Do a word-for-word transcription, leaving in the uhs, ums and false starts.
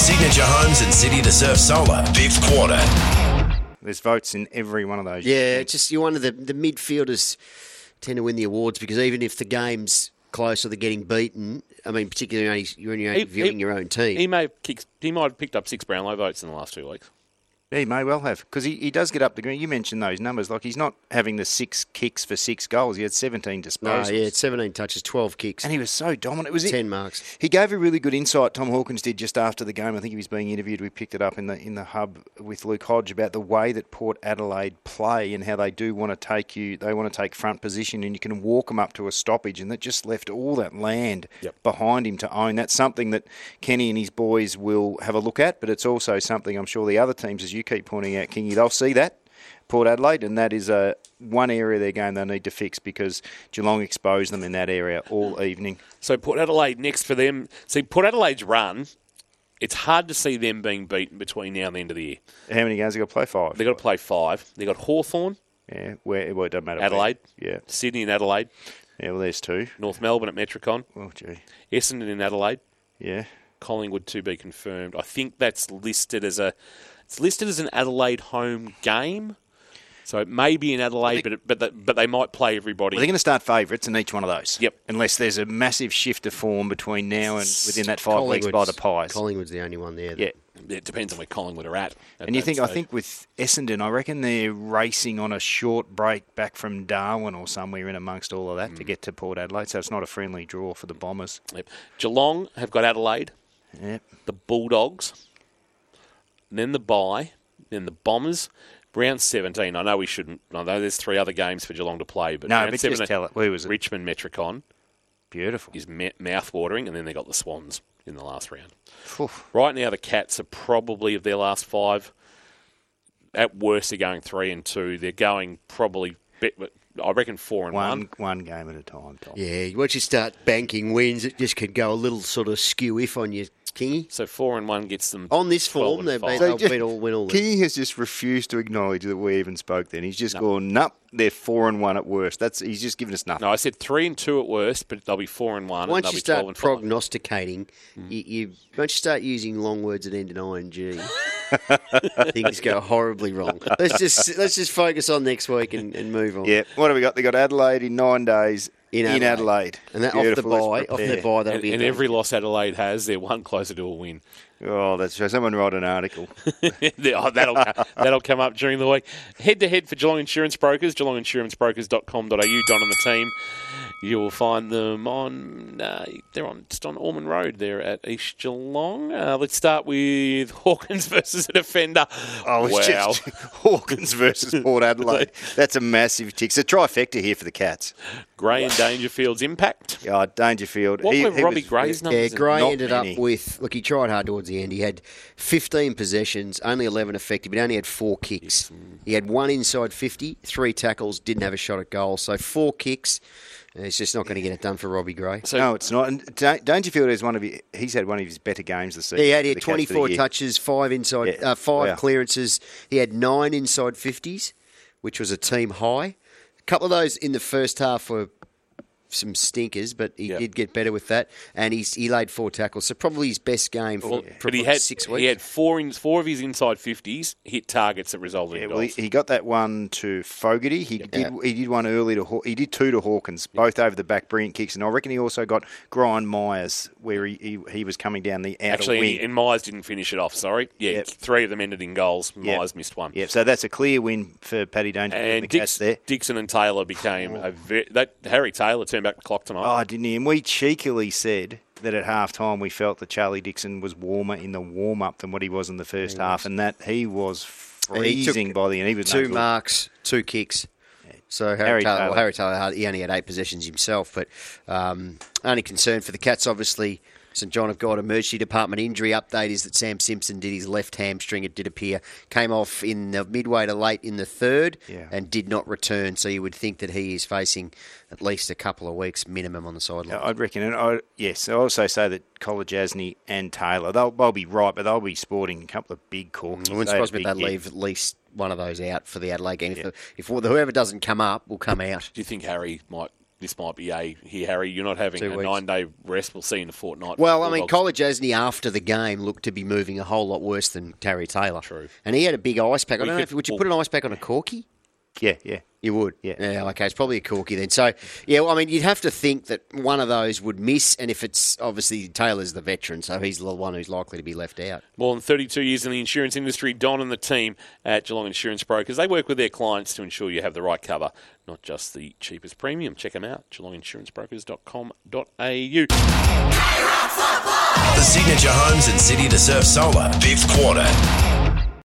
Signature Homes and City to Surf Solar, fifth quarter. There's votes in every one of those. Yeah, it's just you're one of the, the midfielders tend to win the awards because even if the game's close or they're getting beaten, I mean, particularly when you're only He- viewing he- your own team. He may have kicked, he might have picked up six Brownlow votes in the last two weeks. He may well have, because he, he does get up the green. You mentioned those numbers. Like, he's not having the six kicks for six goals. He had seventeen no, disposals. yeah, it's seventeen touches, twelve kicks, And he was so dominant. It was it. ten marks. He gave a really good insight, Tom Hawkins did, just after the game. I think he was being interviewed. We picked it up in the in the hub with Luke Hodge about the way that Port Adelaide play and how they do want to take you, they want to take front position and you can walk them up to a stoppage, and that just left all that land Yep. behind him to own. That's something that Kenny and his boys will have a look at, but it's also something I'm sure the other teams, as you keep pointing out, Kingy, they'll see that. Port Adelaide, and that is a one area of their game they need to fix because Geelong exposed them in that area all evening. So Port Adelaide next for them. See, Port Adelaide's run, it's hard to see them being beaten between now and the end of the year. How many games have they got to play? Five. They've got to play five. They've got Hawthorn, Yeah, where well, it doesn't matter. Adelaide, Where. Yeah, Sydney and Adelaide, yeah. Well, there's two. North Melbourne at Metricon, Oh, gee. Essendon in Adelaide, Yeah. Collingwood to be confirmed. I think that's listed as a it's listed as an Adelaide home game. So it may be in Adelaide, but it, but the, but they might play everybody. Well, they're going to start favourites in each one of those. Yep. Unless there's a massive shift of form between now and within that five weeks by Collingwood's- the Pies. Collingwood's the only one there. that- Yeah. It depends on where Collingwood are at. at And you that think, I stage. think with Essendon, I reckon they're racing on a short break back from Darwin or somewhere in amongst all of that Mm. to get to Port Adelaide. So it's not a friendly draw for the Bombers. Yep. Geelong have got Adelaide, Yep. the Bulldogs, then the bye, then the Bombers. Round seventeen. I know we shouldn't. I know there's three other games for Geelong to play, but No, round but just seventeen, tell it. Who was it? Richmond Metricon Beautiful. is ma- mouth-watering, and then they got the Swans in the last round. Oof. Right now, the Cats are probably, of their last five, at worst, they're going three and two. They're going probably, I reckon, four and one. One, one game at a time, Tom. Yeah, once you start banking wins, it just could go a little sort of skew-if on you, Kingy. So four and one gets them On this twelve form, and they've five. been, So they'll just- beat all, win all. the- King has just refused to acknowledge that we even spoke then. He's just No. gone, nope, they're four and one at worst. That's He's just given us nothing. No, I said three and two at worst, but they'll be four and one. Once and you they'll be twelve start and five. prognosticating, you, you once you start using long words that end in I N G, things go horribly wrong. Let's just let's just focus on next week and, and move on. Yeah, what have we got? They got Adelaide in nine days In in Adelaide. Adelaide. And that off the Beautiful, let's bye, off prepare. the bye, that'll And, be and a every loss Adelaide has, they're one closer to a win. Oh, that's true. Someone wrote an article. Oh, that'll that'll come up during the week. Head to head for Geelong Insurance Brokers, geelong insurance brokers dot com dot a u. Don and the team. You will find them on. Uh, they're on just on Ormond Road. They're at East Geelong. Uh, let's start with Hawkins versus a defender. Oh, it's wow. just Hawkins versus Port Adelaide. That's a massive tick. It's a trifecta here for the Cats. Gray and Dangerfield's impact. Oh, Dangerfield. What he, were he Robbie was- Gray's Yeah, numbers? Gray Not ended many. up with, look, he tried hard towards the end. He had fifteen possessions, only eleven effective, but only had four kicks. He had one inside fifty, three tackles, didn't have a shot at goal. So four kicks, and it's just not going to get it done for Robbie Gray. So, No, it's not. And Da- Dangerfield is one of his, he's had one of his better games this season. Yeah, he had, he for had the Cats for the twenty-four year. touches, five inside, Yeah. uh, five Wow. clearances. He had nine inside fifties, which was a team high. A couple of those in the first half were some stinkers, but he Yeah. did get better with that. And he's, he laid four tackles, so probably his best game for, well, for but he about had six weeks. he had four in four of his inside fifties hit targets that resulted Yeah, in well, he, goals. he got that one to Fogarty. He did. He did one early to. Haw- He did two to Hawkins, both over the back, brilliant kicks. And I reckon he also got Grind Myers, where he, he, he was coming down the outer Actually, wing. and, and Myers didn't finish it off. Sorry, yeah, Yep. three of them ended in goals. Yep. Myers missed one. Yeah, so that's a clear win for Paddy Dangerfield and And the Cats Dix, there. Dixon and Taylor became a ve- that Harry Taylor turned back the clock tonight. Oh, didn't he? And we cheekily said that at half time we felt that Charlie Dixon was warmer in the warm up than what he was in the first half, and that he was And he took freezing by the end. He was no two good. marks, two kicks. So Harry, Harry Taylor, Taylor. well, Harry Taylor, had- he only had eight possessions himself, but um, only concern for the Cats, obviously. St John have got emergency department injury update is that Sam Simpson did his left hamstring, it did appear, came off in the midway to late in the third Yeah. and did not return. So you would think that he is facing at least a couple of weeks minimum on the sideline. Yeah, I'd reckon. And I, yes, I also say that Colajasny and Taylor, they'll, they'll be right, but they'll be sporting a couple of big corks. I wouldn't They had a surprise me if big they hit. leave at least one of those out for the Adelaide game. Yeah. If, the, if whoever doesn't come up will come out. Do you think Harry might this might be a here, Harry. You're not having Two a weeks. nine-day rest. We'll see you in a fortnight. Well, I mean, Bulldogs. College Asney after the game looked to be moving a whole lot worse than Terry Taylor. True. And he had a big ice pack. I We don't know could- if would you well- put an ice pack on a corky? Yeah, yeah. You would? Yeah. Yeah, okay, it's probably a corky then. So, yeah, well, I mean, you'd have to think that one of those would miss, and if it's, obviously, Taylor's the veteran, so he's the one who's likely to be left out. More than thirty-two years in the insurance industry, Don and the team at Geelong Insurance Brokers, they work with their clients to ensure you have the right cover, not just the cheapest premium. Check them out, geelong insurance brokers dot com dot a u. The signature homes and City to Surf Solar, fifth quarter.